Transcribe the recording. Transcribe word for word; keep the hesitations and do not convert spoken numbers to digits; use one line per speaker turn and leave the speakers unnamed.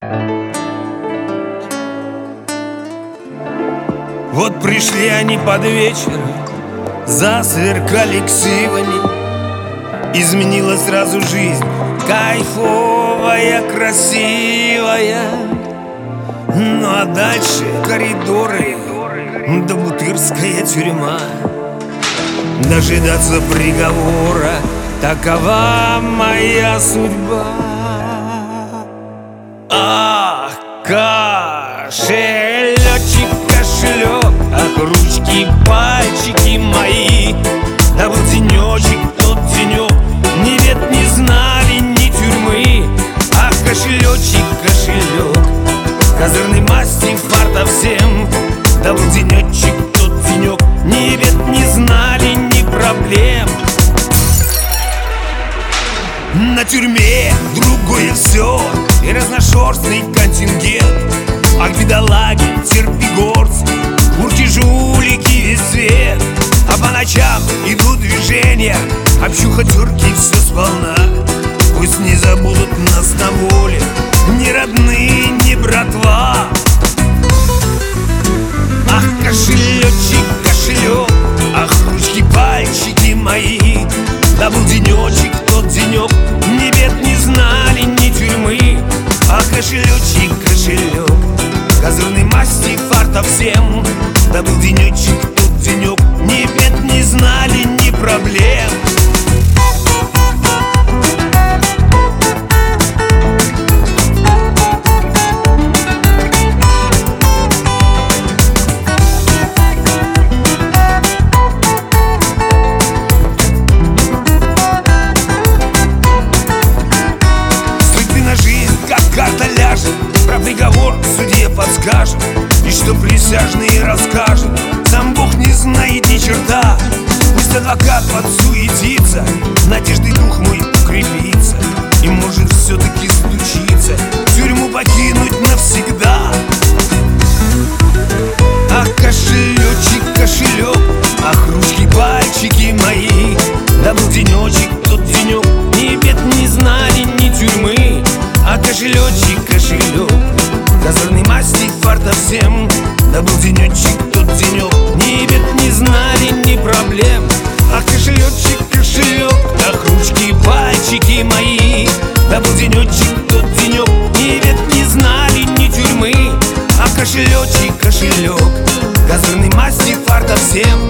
Вот пришли они под вечер, засверкали ксивами. Изменилась сразу жизнь, кайфовая, красивая. Ну а дальше коридоры, да бутырская тюрьма. Дожидаться приговора, такова моя судьба. Ах, кошелечек, кошелек, ах, ручки, пальчики мои. Да был денечек, тот денек, ни бед не знали, ни тюрьмы. Ах, кошелечек, кошелек, козырной масти, фарта всем. Да был денечек, тот денек, ни бед не знали, ни проблем. На тюрьме другое все, и разношерстный контингент. Ах, бедолаги, терпигорцы, курти, жулики, весь свет. А по ночам идут движения, общуха, тюрки, все сполна. Пусть не забудут нас на воле ни родные, ни братва. Ах, кошелечек, кошелек, ах, ручки, пальчики мои. Да был денечек, тот денек, ни бед не знали, ни тюрьмы. Ах, кошелечек, кошелек, козырной масти, фарта всем. Да был денечек, тот денек, ни бед не знали, ни проблем. Про приговор судье подскажет, и что присяжные расскажут. Сам Бог не знает ни черта. Пусть адвокат подсуетится, надеждой дух мой укрепится, и может все-таки случиться тюрьму покинуть навсегда. Ах, кошелечек, кошелек, ах, ручки, пальчики мои. Да был денечек, тот денек, ни бед не знали, ни тюрьмы. А кошелечек, кошелек, козырной масти, фарта всем. Да был денечек, тот денек, ни бед не знали, ни проблем. А кошелечек, кошелек, ах, ручки, пальчики мои. Да был денечек, тот денек, ни бед не знали, ни тюрьмы. А кошелечек, кошелек, козырной масти, фарта всем.